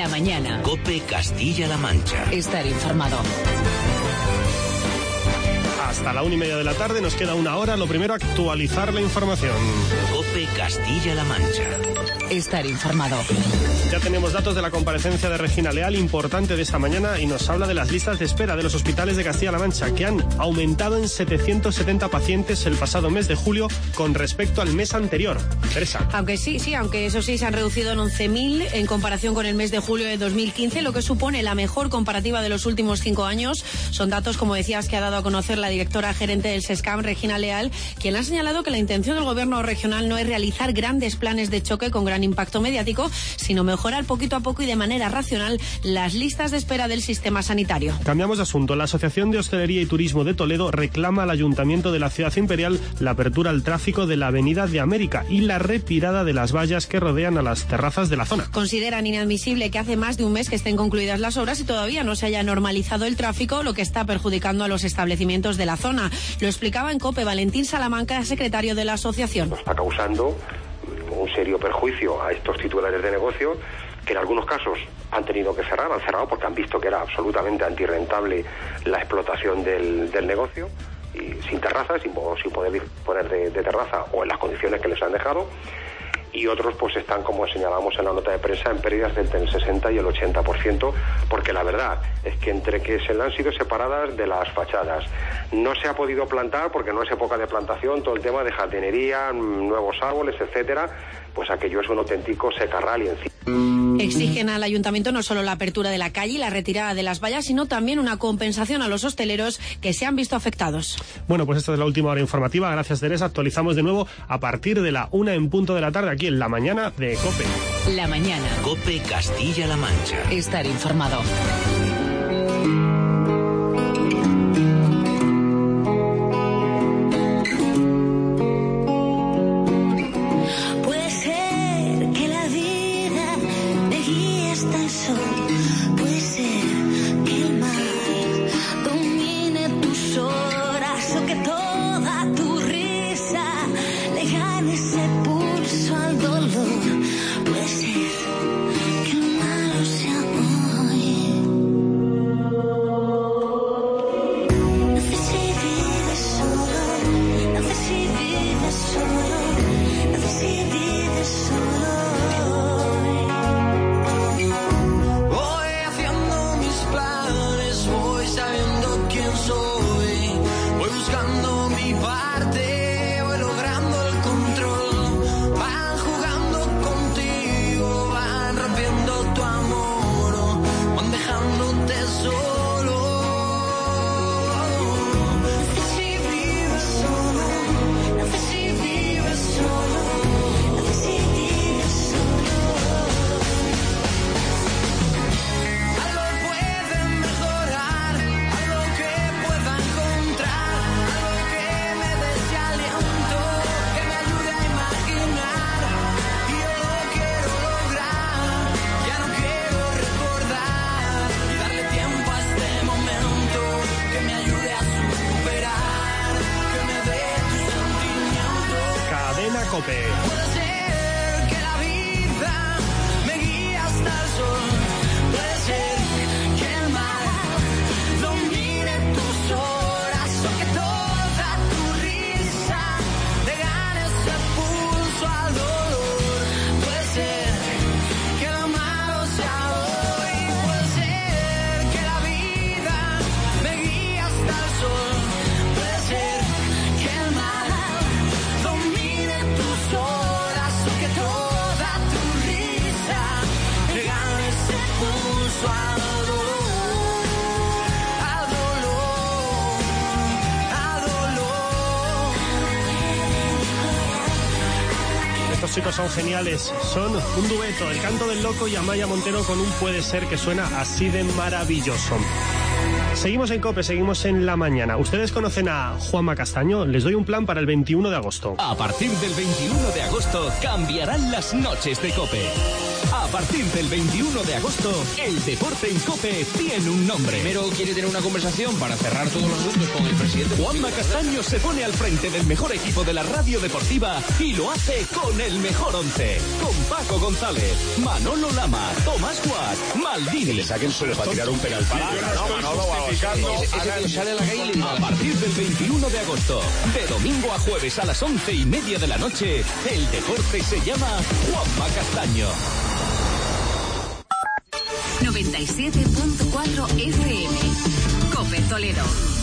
La mañana. COPE Castilla-La Mancha. Estar informado. Hasta la 1:30 de la tarde, nos queda una hora. Lo primero, actualizar la información. COPE Castilla-La Mancha. Estar informado. Ya tenemos datos de la comparecencia de Regina Leal, importante de esta mañana, y nos habla de las listas de espera de los hospitales de Castilla-La Mancha, que han aumentado en 770 pacientes el pasado mes de julio con respecto al mes anterior. Teresa. Aunque eso sí, se han reducido en 11.000 en comparación con el mes de julio de 2015, lo que supone la mejor comparativa de los últimos 5 años. Son datos, como decías, que ha dado a conocer la directora gerente del SESCAM, Regina Leal, quien ha señalado que la intención del gobierno regional no es realizar grandes planes de choque con gran impacto mediático, sino mejorar poquito a poco y de manera racional las listas de espera del sistema sanitario. Cambiamos de asunto. La Asociación de Hostelería y Turismo de Toledo reclama al Ayuntamiento de la Ciudad Imperial la apertura al tráfico de la Avenida de América y la retirada de las vallas que rodean a las terrazas de la zona. Consideran inadmisible que hace más de un mes que estén concluidas las obras y todavía no se haya normalizado el tráfico, lo que está perjudicando a los establecimientos de la zona. Lo explicaba en COPE Valentín Salamanca, secretario de la asociación. Está causando un serio perjuicio a estos titulares de negocio que en algunos casos han tenido que cerrar, han cerrado porque han visto que era absolutamente antirrentable la explotación del negocio, y sin terrazas, sin poder poner de terraza o en las condiciones que les han dejado. Y otros pues están, como señalamos en la nota de prensa, en pérdidas entre el 60 y el 80%, porque la verdad es que entre que se le han sido separadas de las fachadas, no se ha podido plantar porque no es época de plantación, todo el tema de jardinería, nuevos árboles, etcétera, pues aquello es un auténtico secarral y encima. Exigen al ayuntamiento no solo la apertura de la calle y la retirada de las vallas, sino también una compensación a los hosteleros que se han visto afectados. Bueno, pues esta es la última hora informativa. Gracias, Teresa. Actualizamos de nuevo a partir de la 1 en punto de la tarde aquí en La Mañana de COPE. La mañana. COPE Castilla-La Mancha. Estar informado. Chicos, son geniales, son un dueto, El Canto del Loco y Amaya Montero con un Puede Ser que suena así de maravilloso. Seguimos en COPE, seguimos en la mañana. ¿Ustedes conocen a Juanma Castaño? Les doy un plan para el 21 de agosto. A partir del 21 de agosto cambiarán las noches de COPE. A partir del 21 de agosto, el deporte en COPE tiene un nombre. Primero quiere tener una conversación para cerrar todos los asuntos con el presidente. Juanma Castaño se pone al frente del mejor equipo de la radio deportiva y lo hace con el mejor 11. Con Paco González, Manolo Lama, Tomás Guas, Maldini. Le saquen solo para tirar un penalti. Ese tío sale a la calle y le dice, A partir del 21 de agosto, de domingo a jueves a las 11:30 de la noche, el deporte se llama Juanma Castaño. 97.4 FM. COPE Toledo.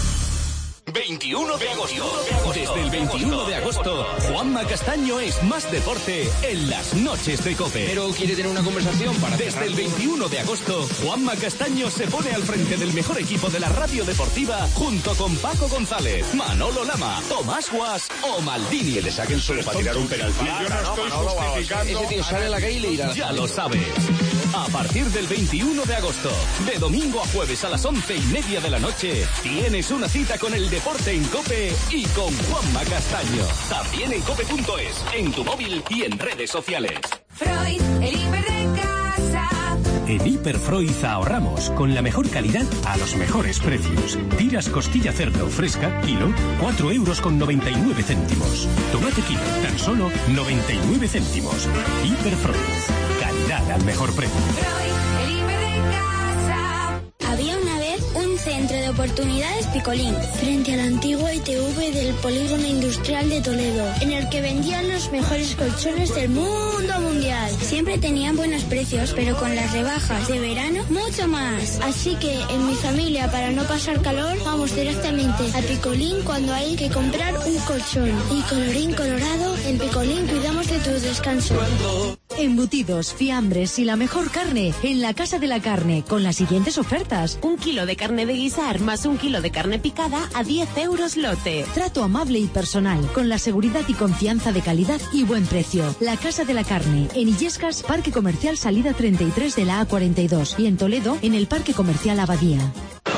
21 de agosto. Desde el 21 de agosto, Juanma Castaño es más deporte en las noches de COPE. primero quiere tener una conversación para Desde el 21 de agosto, Juanma Castaño se pone al frente del mejor equipo de la radio deportiva junto con Paco González, Manolo Lama, Tomás Guas o Maldini. Que le saquen solo para tirar un penalti. Ese tío sale a la calle y le dirá, Ya lo sabes. A partir del 21 de agosto, de domingo a jueves a las 11:30 de la noche, tienes una cita con el deporte en COPE y con Juanma Castaño. También en cope.es, en tu móvil y en redes sociales. Freud, el hiper de casa. En Hiperfreud ahorramos con la mejor calidad a los mejores precios. Tiras costilla cerdo fresca, kilo, 4,99 €. Tomate kilo, tan solo 99 céntimos. Hiperfreud, calidad al mejor precio. Freud, el hiper de casa. Había una vez un centro de oportunidades Picolín, frente a la antigua ITV del Polígono Industrial de Toledo, en el que vendían los mejores colchones del mundo mundial. Siempre tenían buenos precios, pero con las rebajas de verano, mucho más. Así que en mi familia, para no pasar calor, vamos directamente a Picolín cuando hay que comprar un colchón. Y colorín colorado, en Picolín cuidamos de tu descanso. Embutidos, fiambres y la mejor carne en la Casa de la Carne, con las siguientes ofertas. 1 kilo de carne de guisar más 1 kilo de carne picada a 10 € lote. Trato amable y personal, con la seguridad y confianza de calidad y buen precio. La Casa de la Carne, en Illescas, Parque Comercial Salida 33 de la A42 y en Toledo, en el Parque Comercial Abadía.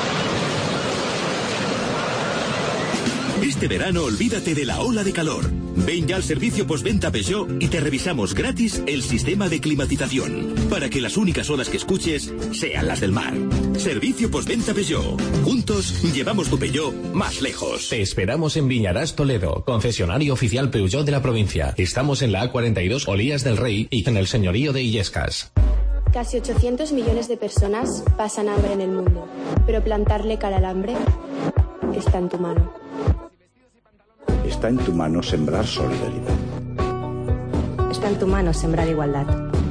Este verano olvídate de la ola de calor. Ven ya al servicio postventa Peugeot y te revisamos gratis el sistema de climatización, para que las únicas olas que escuches sean las del mar. Servicio postventa Peugeot. Juntos llevamos tu Peugeot más lejos. Te esperamos en Viñarás, Toledo, concesionario oficial Peugeot de la provincia. Estamos en la A42 Olías del Rey y en el señorío de Illescas. Casi 800 millones de personas pasan hambre en el mundo, pero plantarle cara al hambre está en tu mano. Está en tu mano sembrar solidaridad. Está en tu mano sembrar igualdad.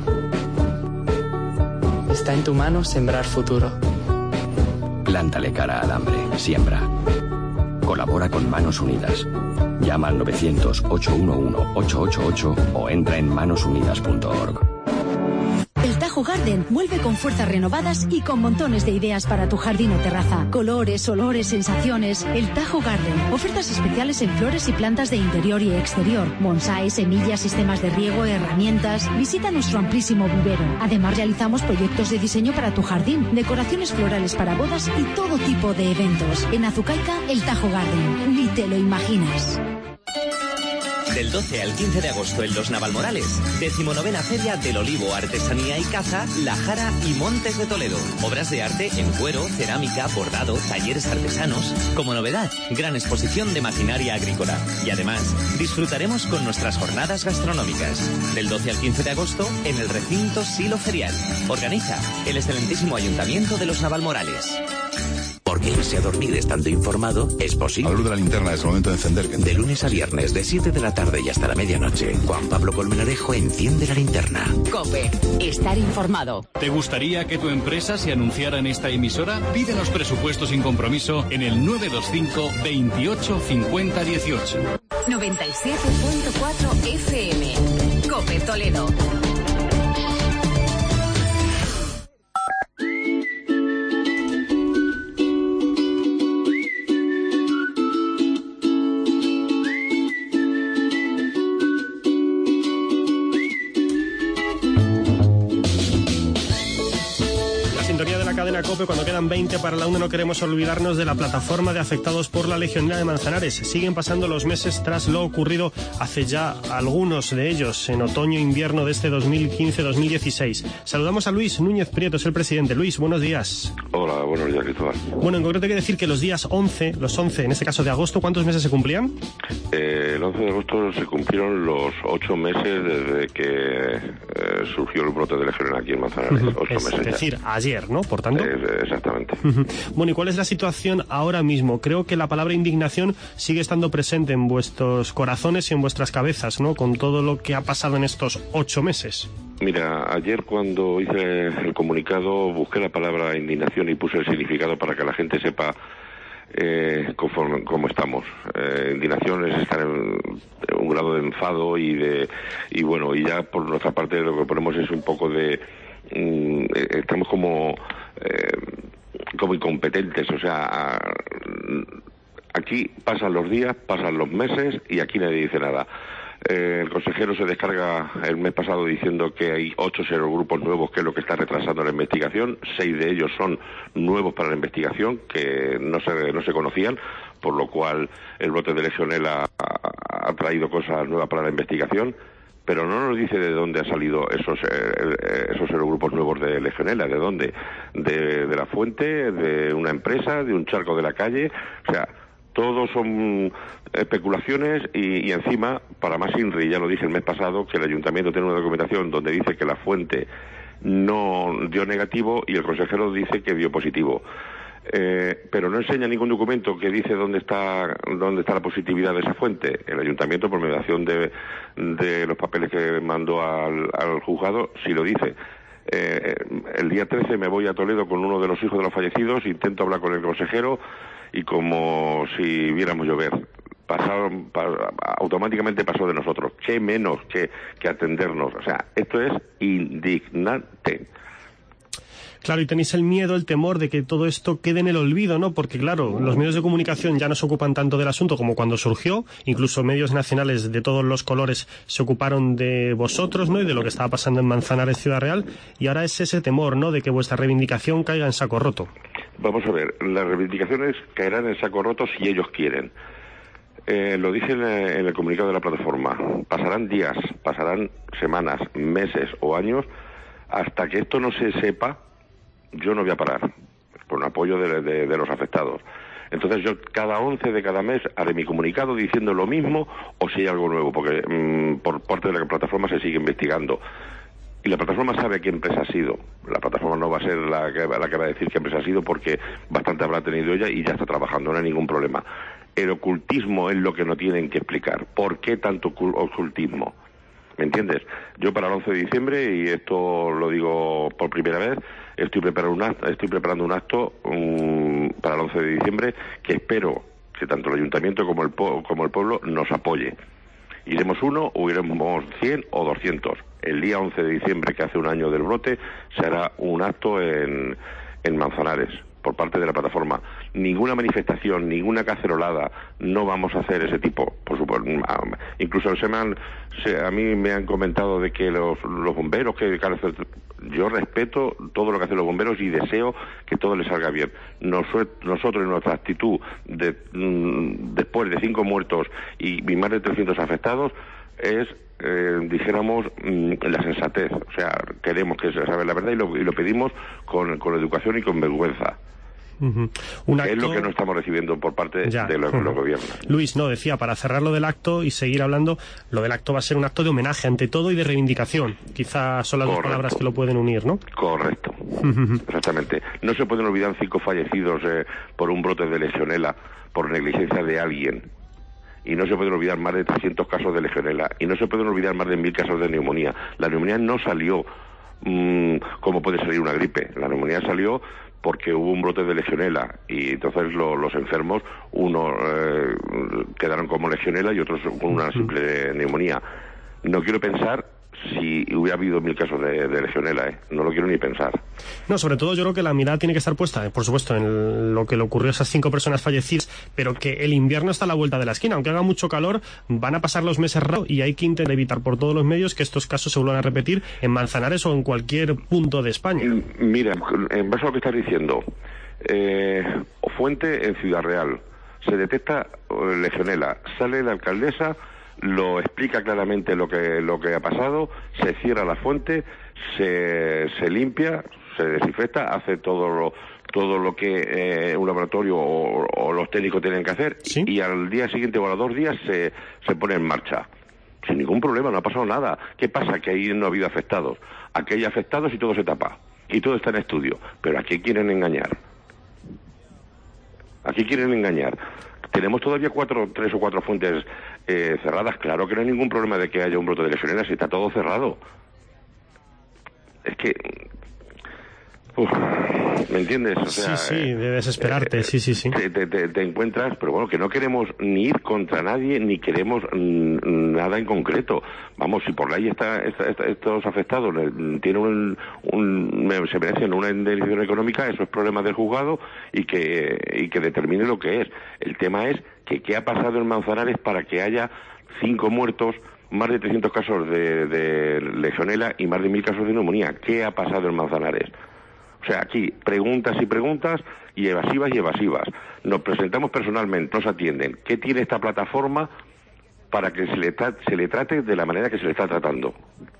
Está en tu mano sembrar futuro. Plántale cara al hambre. Siembra. Colabora con Manos Unidas. Llama al 900-811-888 o entra en manosunidas.org. El Tajo Garden vuelve con fuerzas renovadas y con montones de ideas para tu jardín o terraza. Colores, olores, sensaciones. El Tajo Garden. Ofertas especiales en flores y plantas de interior y exterior. Bonsái, semillas, sistemas de riego, herramientas. Visita nuestro amplísimo vivero. Además realizamos proyectos de diseño para tu jardín, decoraciones florales para bodas y todo tipo de eventos. En Azucaica, el Tajo Garden. Ni te lo imaginas. Del 12 al 15 de agosto en Los Navalmorales, 19ª Feria del Olivo, Artesanía y Caza, La Jara y Montes de Toledo. Obras de arte en cuero, cerámica, bordado, talleres artesanos. Como novedad, gran exposición de maquinaria agrícola. Y además, disfrutaremos con nuestras jornadas gastronómicas. Del 12 al 15 de agosto en el recinto Silo Ferial. Organiza el excelentísimo Ayuntamiento de Los Navalmorales. Porque irse a dormir estando informado es posible. A la luz de la linterna es el momento de encender. De lunes a viernes, de 7 de la tarde y hasta la medianoche, Juan Pablo Colmenarejo enciende la linterna. COPE. Estar informado. ¿Te gustaría que tu empresa se anunciara en esta emisora? Pídenos presupuesto sin compromiso en el 925 28 50 18. 97.4 FM. COPE Toledo. COPE, cuando quedan 20 para la 1, no queremos olvidarnos de la plataforma de afectados por la legionela de Manzanares. Siguen pasando los meses tras lo ocurrido hace ya algunos de ellos en otoño-invierno de este 2015-2016. Saludamos a Luis Núñez Prieto, es el presidente. Luis, buenos días. Hola, buenos días, Cristóbal. Bueno, en concreto hay que decir que los días 11, en este caso de agosto, ¿cuántos meses se cumplían? El 11 de agosto se cumplieron los 8 meses desde que surgió el brote de legionela aquí en Manzanares. 8 meses. Es decir, ayer, ¿no? Por tanto. Exactamente. Bueno, ¿y cuál es la situación ahora mismo? Creo que la palabra indignación sigue estando presente en vuestros corazones y en vuestras cabezas, ¿no? Con todo lo que ha pasado en estos 8 meses. Mira, ayer cuando hice el comunicado busqué la palabra indignación y puse el significado para que la gente sepa cómo estamos. Indignación es estar en un grado de enfado y ya por nuestra parte lo que ponemos es un poco de estamos como incompetentes, o sea, aquí pasan los días, pasan los meses y aquí nadie dice nada. El consejero se descarga el mes pasado diciendo que hay 8 serogrupos nuevos, que es lo que está retrasando la investigación. 6 de ellos son nuevos para la investigación, que no se conocían, por lo cual el brote de legionela ha traído cosas nuevas para la investigación. Pero no nos dice de dónde han salido esos serogrupos nuevos de legionela, de dónde, de la fuente, de una empresa, de un charco de la calle, o sea, todos son especulaciones y encima, para más INRI, ya lo dije el mes pasado, que el ayuntamiento tiene una documentación donde dice que la fuente no dio negativo y el consejero dice que dio positivo. Pero no enseña ningún documento que dice dónde está la positividad de esa fuente. El ayuntamiento, por mediación de los papeles que mandó al juzgado, sí lo dice. El día 13 me voy a Toledo con uno de los hijos de los fallecidos, intento hablar con el consejero y como si viéramos llover. Automáticamente pasó de nosotros. ¿Qué menos que atendernos? O sea, esto es indignante. Claro, y tenéis el miedo, el temor de que todo esto quede en el olvido, ¿no? Porque, claro, los medios de comunicación ya no se ocupan tanto del asunto como cuando surgió. Incluso medios nacionales de todos los colores se ocuparon de vosotros, ¿no? Y de lo que estaba pasando en Manzanares, Ciudad Real. Y ahora es ese temor, ¿no? De que vuestra reivindicación caiga en saco roto. Vamos a ver, las reivindicaciones caerán en saco roto si ellos quieren. Lo dije en el comunicado de la plataforma. Pasarán días, pasarán semanas, meses o años hasta que esto no se sepa. Yo no voy a parar, por un apoyo de los afectados. Entonces yo cada 11 de cada mes haré mi comunicado diciendo lo mismo o si hay algo nuevo, porque por parte de la plataforma se sigue investigando. Y la plataforma sabe qué empresa ha sido. La plataforma no va a ser la que va a decir qué empresa ha sido porque bastante habrá tenido ella y ya está trabajando, no hay ningún problema. El ocultismo es lo que no tienen que explicar. ¿Por qué tanto ocultismo? ¿Me entiendes? Yo para el 11 de diciembre, y esto lo digo por primera vez, estoy preparando un acto para el 11 de diciembre que espero que tanto el ayuntamiento como el pueblo nos apoye. Iremos uno o iremos 100 o 200. El día 11 de diciembre, que hace un año del brote, se hará un acto en Manzanares por parte de la plataforma. Ninguna manifestación, ninguna cacerolada, no vamos a hacer ese tipo, por supuesto. Incluso a mí me han comentado de que los bomberos, yo respeto todo lo que hacen los bomberos y deseo que todo les salga bien. Nosotros en nuestra actitud, después de 5 muertos y más de 300 afectados, es dijéramos la sensatez, o sea, queremos que se sabe la verdad y lo pedimos con educación y con vergüenza. Es lo que no estamos recibiendo por parte de los gobiernos. Luis, no, decía, para cerrar lo del acto y seguir hablando, lo del acto va a ser un acto de homenaje ante todo y de reivindicación. Quizás son las dos palabras que lo pueden unir, ¿no? Correcto, exactamente. No se pueden olvidar 5 fallecidos por un brote de legionela, por negligencia de alguien. Y no se pueden olvidar más de 300 casos de legionela. Y no se pueden olvidar más de 1000 casos de neumonía. La neumonía no salió como puede salir una gripe. La neumonía salió porque hubo un brote de legionela y entonces los enfermos, unos quedaron como legionela y otros con una simple neumonía. No quiero pensar si hubiera habido 1000 casos de legionela, no lo quiero ni pensar. No, sobre todo yo creo que la mirada tiene que estar puesta, por supuesto, en lo que le ocurrió a esas 5 personas fallecidas, pero que el invierno está a la vuelta de la esquina. Aunque haga mucho calor, van a pasar los meses raros y hay que intentar evitar por todos los medios que estos casos se vuelvan a repetir en Manzanares o en cualquier punto de España. Mira, en base a lo que estás diciendo, fuente en Ciudad Real, se detecta legionela, sale la alcaldesa, lo explica claramente lo que ha pasado, se cierra la fuente, se limpia, se desinfecta, hace todo lo que un laboratorio o los técnicos tienen que hacer, ¿sí? Y al día siguiente o a los 2 días se pone en marcha. Sin ningún problema, no ha pasado nada. ¿Qué pasa? Que ahí no ha habido afectados. Aquí hay afectados y todo se tapa. Y todo está en estudio. Pero ¿a qué quieren engañar? Aquí quieren engañar. Tenemos todavía 3 o 4 fuentes cerradas. Claro que no hay ningún problema de que haya un brote de legionela si está todo cerrado. Es que... ¿me entiendes? O sea, sí, de desesperarte, sí. Te encuentras, pero bueno, que no queremos ni ir contra nadie, ni queremos nada en concreto. Vamos, si por ley estos afectados tienen se merecen una indemnización económica, eso es problema del juzgado y que determine lo que es. El tema es que qué ha pasado en Manzanares para que haya 5 muertos, más de 300 casos de legionela y más de 1000 casos de neumonía. ¿Qué ha pasado en Manzanares? O sea, aquí preguntas y preguntas y evasivas. Nos presentamos personalmente, nos atienden. ¿Qué tiene esta plataforma para que se le trate de la manera que se le está tratando?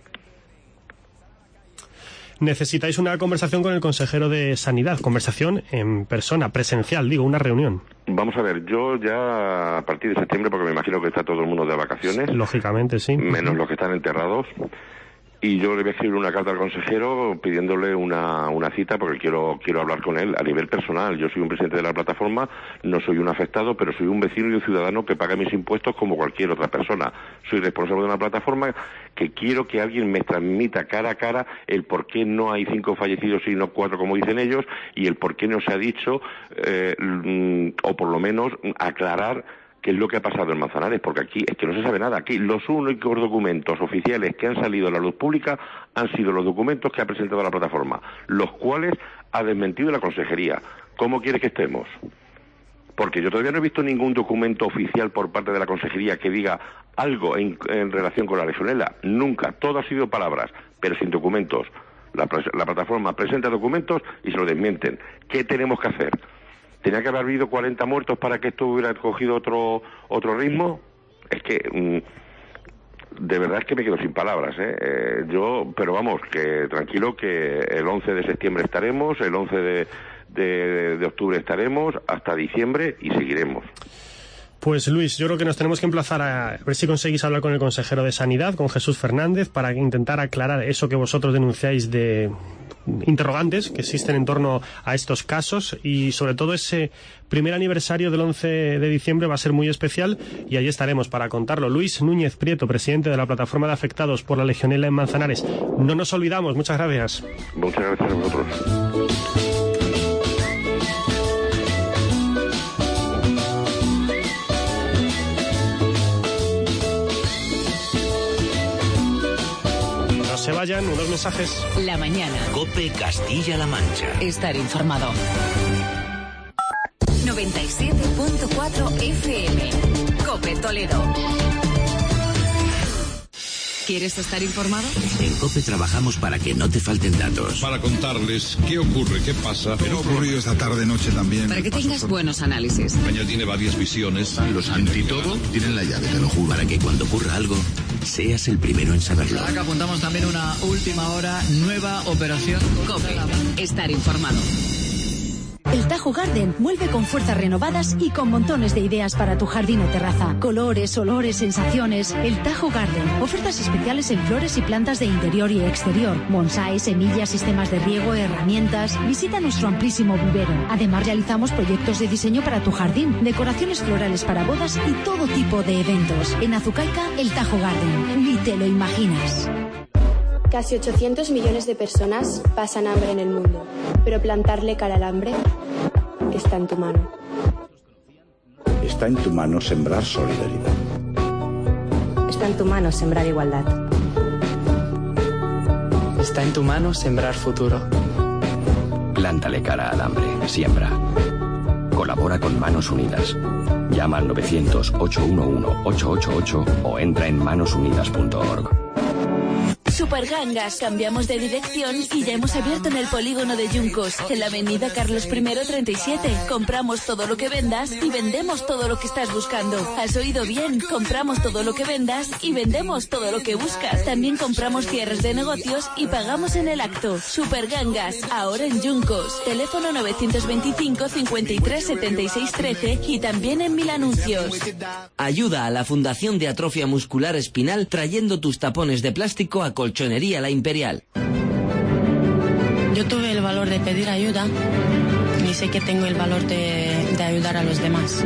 Necesitáis una conversación con el consejero de Sanidad, conversación en persona, presencial, una reunión. Vamos a ver, yo ya a partir de septiembre, porque me imagino que está todo el mundo de vacaciones. Lógicamente, sí. Menos los que están enterrados. Y yo le voy a escribir una carta al consejero pidiéndole una cita porque quiero hablar con él a nivel personal. Yo soy un presidente de la plataforma, no soy un afectado, pero soy un vecino y un ciudadano que paga mis impuestos como cualquier otra persona. Soy responsable de una plataforma que quiero que alguien me transmita cara a cara el por qué no hay 5 fallecidos y no 4 como dicen ellos y el por qué no se ha dicho, o por lo menos aclarar qué es lo que ha pasado en Manzanares, porque aquí es que no se sabe nada. Aquí los únicos documentos oficiales que han salido a la luz pública han sido los documentos que ha presentado la plataforma, los cuales ha desmentido la consejería. ¿Cómo quiere que estemos? Porque yo todavía no he visto ningún documento oficial por parte de la consejería que diga algo en relación con la legionela. Nunca. Todo ha sido palabras, pero sin documentos. La plataforma presenta documentos y se lo desmienten. ¿Qué tenemos que hacer? ¿Tenía que haber habido 40 muertos para que esto hubiera cogido otro ritmo? Es que de verdad es que me quedo sin palabras, pero vamos, que tranquilo que el 11 de septiembre estaremos, el 11 de octubre estaremos, hasta diciembre y seguiremos. Pues Luis, yo creo que nos tenemos que emplazar a ver si conseguís hablar con el consejero de Sanidad, con Jesús Fernández, para intentar aclarar eso que vosotros denunciáis de interrogantes que existen en torno a estos casos y sobre todo ese primer aniversario del 11 de diciembre va a ser muy especial y ahí estaremos para contarlo. Luis Núñez Prieto, presidente de la plataforma de afectados por la legionela en Manzanares. No nos olvidamos, muchas gracias. Muchas gracias a vosotros. Se vayan unos mensajes. La mañana. COPE Castilla-La Mancha. Estar informado. 97.4 FM. COPE Toledo. ¿Quieres estar informado? En COPE trabajamos para que no te falten datos. Para contarles qué ocurre, qué pasa. Pero ha ocurrido esta tarde-noche también. Para que tengas buenos análisis. España tiene varias visiones. Los antitodo tienen la llave, te lo juro. Para que cuando ocurra algo, seas el primero en saberlo. Acá apuntamos también una última hora, nueva operación. COPE. Estar informado. El Tajo Garden vuelve con fuerzas renovadas y con montones de ideas para tu jardín o terraza. Colores, olores, sensaciones. El Tajo Garden. Ofertas especiales en flores y plantas de interior y exterior. Bonsái, semillas, sistemas de riego, herramientas. Visita nuestro amplísimo vivero. Además realizamos proyectos de diseño para tu jardín, decoraciones florales para bodas y todo tipo de eventos. En Azucaica, el Tajo Garden. Ni te lo imaginas. Casi 800 millones de personas pasan hambre en el mundo, pero plantarle cara al hambre está en tu mano. Está en tu mano sembrar solidaridad. Está en tu mano sembrar igualdad. Está en tu mano sembrar futuro. Plántale cara al hambre. Siembra. Colabora con Manos Unidas. Llama al 900-811-888 o entra en manosunidas.org. Supergangas, cambiamos de dirección y ya hemos abierto en el polígono de Yuncos, en la avenida Carlos I 37. Compramos todo lo que vendas y vendemos todo lo que estás buscando. ¿Has oído bien? Compramos todo lo que vendas y vendemos todo lo que buscas. También compramos cierres de negocios y pagamos en el acto. Supergangas, ahora en Yuncos. Teléfono 925 53 76 13 y también en Mil Anuncios. Ayuda a la Fundación de Atrofia Muscular Espinal trayendo tus tapones de plástico a Colchonería La Imperial. Yo tuve el valor de pedir ayuda y sé que tengo el valor de ayudar a los demás.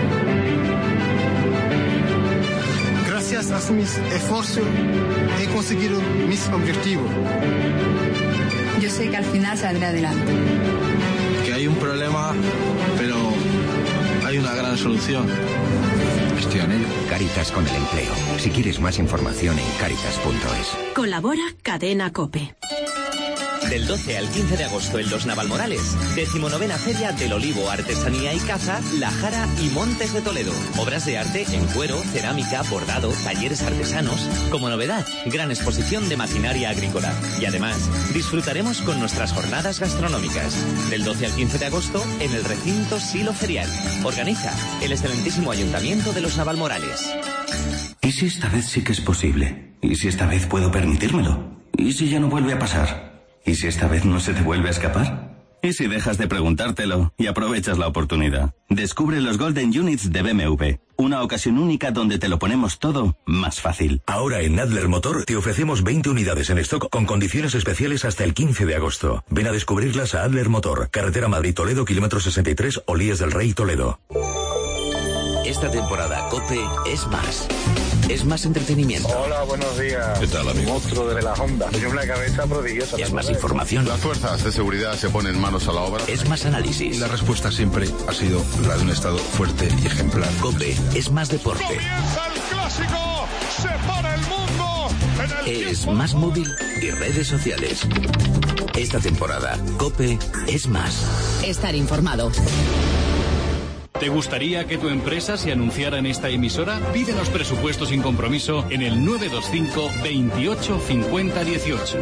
Gracias a mis esfuerzos he conseguido mis objetivos. Yo sé que al final saldré adelante. Que hay un problema, pero hay una gran solución. Estoy en ello. Cáritas con el empleo. Si quieres más información en cáritas.es. Colabora Cadena COPE. Del 12 al 15 de agosto en Los Navalmorales, 19ª Feria del Olivo, Artesanía y Caza, La Jara y Montes de Toledo. Obras de arte en cuero, cerámica, bordado, talleres artesanos. Como novedad, gran exposición de maquinaria agrícola. Y además, disfrutaremos con nuestras jornadas gastronómicas. Del 12 al 15 de agosto en el recinto Silo Ferial. Organiza el excelentísimo Ayuntamiento de Los Navalmorales. ¿Y si esta vez sí que es posible? ¿Y si esta vez puedo permitírmelo? ¿Y si ya no vuelve a pasar? ¿Y si esta vez no se te vuelve a escapar? ¿Y si dejas de preguntártelo y aprovechas la oportunidad? Descubre los Golden Units de BMW. Una ocasión única donde te lo ponemos todo más fácil. Ahora en Adler Motor te ofrecemos 20 unidades en stock con condiciones especiales hasta el 15 de agosto. Ven a descubrirlas a Adler Motor. Carretera Madrid-Toledo, kilómetro 63, Olías del Rey, Toledo. Esta temporada COPE es más. Es más entretenimiento. Hola, buenos días. ¿Qué tal, amigo? Monstruo de las ondas. Tiene una cabeza prodigiosa. Es más información. Las fuerzas de seguridad se ponen manos a la obra. Es más análisis. La respuesta siempre ha sido la de un Estado fuerte y ejemplar. COPE es más deporte. ¡Comienza el clásico! ¡Se para el mundo! Es más móvil y redes sociales. Esta temporada, COPE es más. Estar informado. ¿Te gustaría que tu empresa se anunciara en esta emisora? Pídenos presupuesto sin compromiso en el 925 28 50 18.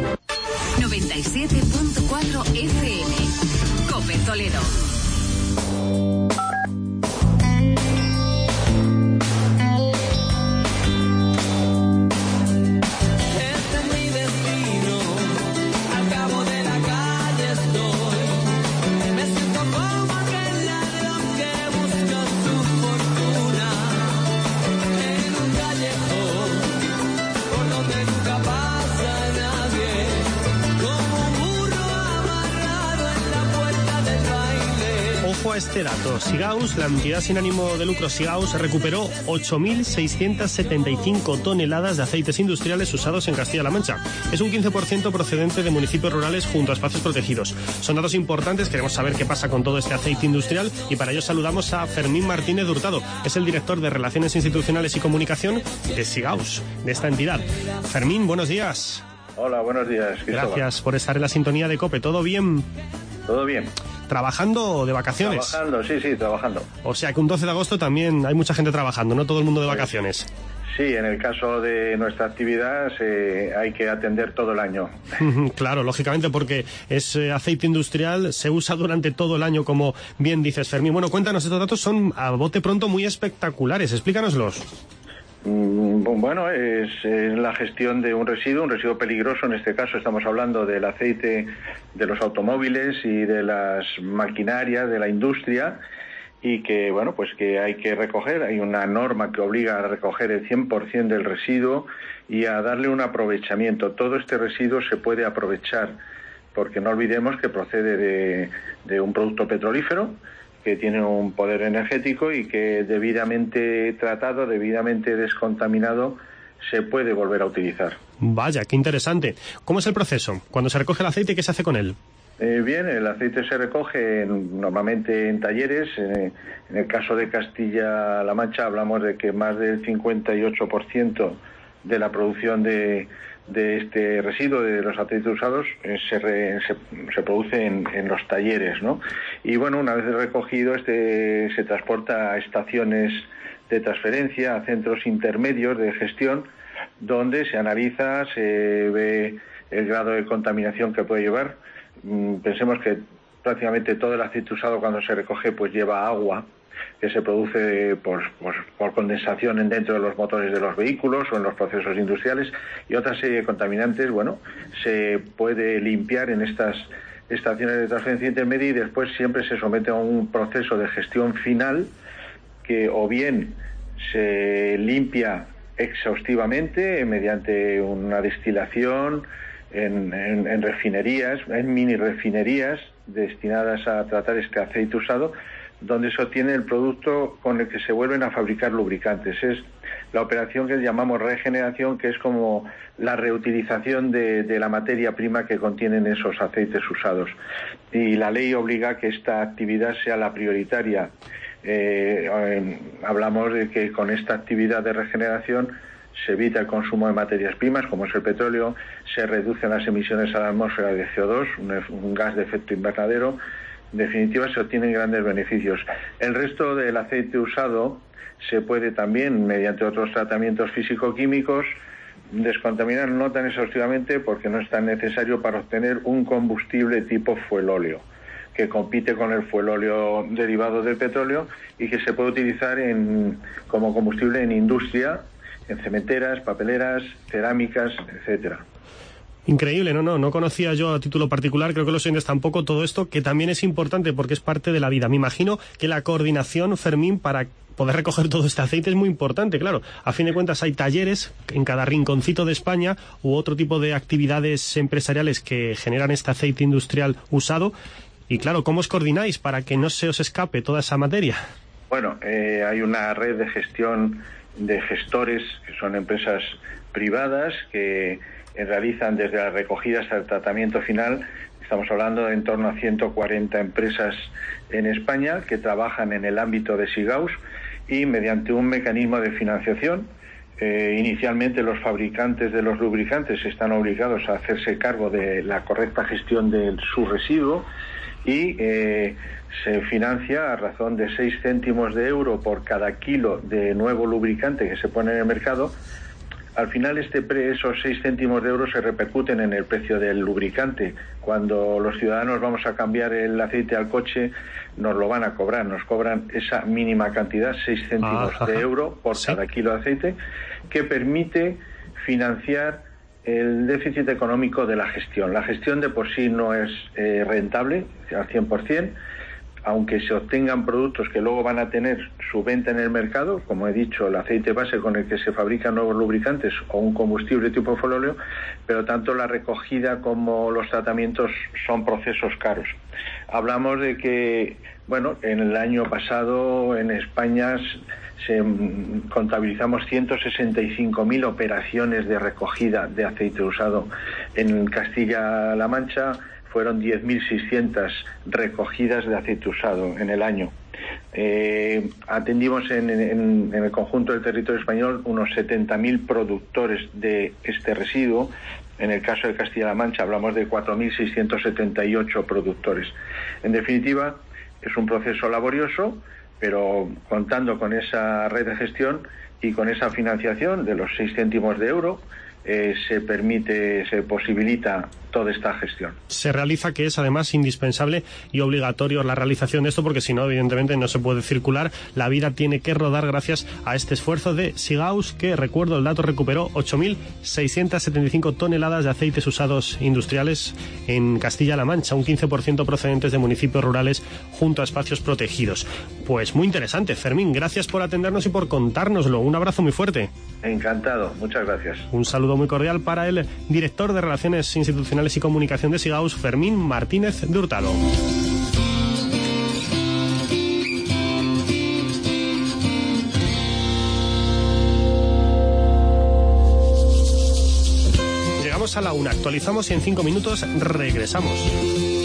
97.4 FM. COPE Toledo. Ojo a este dato. Sigaus, la entidad sin ánimo de lucro Sigaus, recuperó 8.675 toneladas de aceites industriales usados en Castilla-La Mancha. Es un 15% procedente de municipios rurales junto a espacios protegidos. Son datos importantes, queremos saber qué pasa con todo este aceite industrial y para ello saludamos a Fermín Martínez de Hurtado. Es el director de Relaciones Institucionales y Comunicación de Sigaus, de esta entidad. Fermín, buenos días. Hola, buenos días, Cristóbal. Gracias por estar en la sintonía de COPE. ¿Todo bien? Todo bien. ¿Trabajando o de vacaciones? Trabajando, sí, trabajando. O sea que un 12 de agosto también hay mucha gente trabajando, no todo el mundo de vacaciones. Sí, en el caso de nuestra actividad hay que atender todo el año. Claro, lógicamente, porque es aceite industrial, se usa durante todo el año, como bien dices, Fermín. Bueno, cuéntanos, estos datos son a bote pronto muy espectaculares, explícanoslos. Bueno, es la gestión de un residuo peligroso. En este caso estamos hablando del aceite de los automóviles y de las maquinarias de la industria y que, bueno, pues que hay que recoger. Hay una norma que obliga a recoger el 100% del residuo y a darle un aprovechamiento. Todo este residuo se puede aprovechar porque no olvidemos que procede de un producto petrolífero que tiene un poder energético y que debidamente tratado, debidamente descontaminado, se puede volver a utilizar. Vaya, qué interesante. ¿Cómo es el proceso? Cuando se recoge el aceite, ¿qué se hace con él? Bien, el aceite se recoge normalmente en talleres. En el caso de Castilla-La Mancha hablamos de que más del 58% de la producción de de este residuo de los aceites usados se produce en los talleres, ¿no? Y bueno, una vez recogido, se transporta a estaciones de transferencia, a centros intermedios de gestión, donde se analiza, se ve el grado de contaminación que puede llevar. Pensemos que prácticamente todo el aceite usado, cuando se recoge, pues lleva agua, que se produce por condensación dentro de los motores de los vehículos o en los procesos industriales, y otra serie de contaminantes, bueno, se puede limpiar en estas estaciones de transferencia intermedia, y después siempre se somete a un proceso de gestión final que o bien se limpia exhaustivamente mediante una destilación en refinerías, en mini refinerías destinadas a tratar este aceite usado, donde se obtiene el producto con el que se vuelven a fabricar lubricantes. Es la operación que llamamos regeneración, que es como la reutilización de la materia prima que contienen esos aceites usados. Y la ley obliga a que esta actividad sea la prioritaria. Hablamos de que con esta actividad de regeneración se evita el consumo de materias primas, como es el petróleo, se reducen las emisiones a la atmósfera de CO2, un gas de efecto invernadero. En definitiva, se obtienen grandes beneficios. El resto del aceite usado se puede también, mediante otros tratamientos físico-químicos, descontaminar, no tan exhaustivamente, porque no es tan necesario para obtener un combustible tipo fuelóleo, que compite con el fuelóleo derivado del petróleo y que se puede utilizar como combustible en industria, en cementeras, papeleras, cerámicas, etcétera. Increíble, no conocía yo a título particular, creo que los oyentes tampoco, todo esto, que también es importante porque es parte de la vida. Me imagino que la coordinación, Fermín, para poder recoger todo este aceite es muy importante, claro. A fin de cuentas hay talleres en cada rinconcito de España u otro tipo de actividades empresariales que generan este aceite industrial usado. Y claro, ¿cómo os coordináis para que no se os escape toda esa materia? Bueno, hay una red de gestión de gestores, que son empresas privadas, que realizan desde la recogida hasta el tratamiento final. Estamos hablando de en torno a 140 empresas en España que trabajan en el ámbito de SIGAUS, y mediante un mecanismo de financiación, inicialmente los fabricantes de los lubricantes están obligados a hacerse cargo de la correcta gestión de su residuo, y se financia a razón de 6 céntimos de euro por cada kilo de nuevo lubricante que se pone en el mercado. Al final esos 6 céntimos de euro se repercuten en el precio del lubricante. Cuando los ciudadanos vamos a cambiar el aceite al coche, nos lo van a cobrar. Nos cobran esa mínima cantidad, 6 céntimos de euro por cada kilo de aceite, que permite financiar el déficit económico de la gestión. La gestión de por sí no es rentable al 100%, aunque se obtengan productos que luego van a tener su venta en el mercado, como he dicho, el aceite base con el que se fabrican nuevos lubricantes o un combustible tipo fuelóleo, pero tanto la recogida como los tratamientos son procesos caros. Hablamos de que, bueno, en el año pasado en España contabilizamos 165.000 operaciones de recogida de aceite usado. En Castilla-La Mancha fueron 10.600 recogidas de aceite usado en el año. Atendimos en el conjunto del territorio español unos 70.000 productores de este residuo. En el caso de Castilla-La Mancha hablamos de 4.678 productores. En definitiva, es un proceso laborioso, pero contando con esa red de gestión y con esa financiación de los 6 céntimos de euro, se posibilita toda esta gestión. Se realiza, que es además indispensable y obligatorio la realización de esto, porque si no, evidentemente no se puede circular. La vida tiene que rodar gracias a este esfuerzo de SIGAUS, que, recuerdo el dato, recuperó 8.675 toneladas de aceites usados industriales en Castilla-La Mancha, un 15% procedentes de municipios rurales junto a espacios protegidos. Pues muy interesante, Fermín, gracias por atendernos y por contárnoslo. Un abrazo muy fuerte. Encantado, muchas gracias. Un saludo muy cordial para el director de Relaciones Institucionales y Comunicación de SIGAUS, Fermín Martínez de Hurtado. Llegamos a la 1, actualizamos y en 5 minutos regresamos.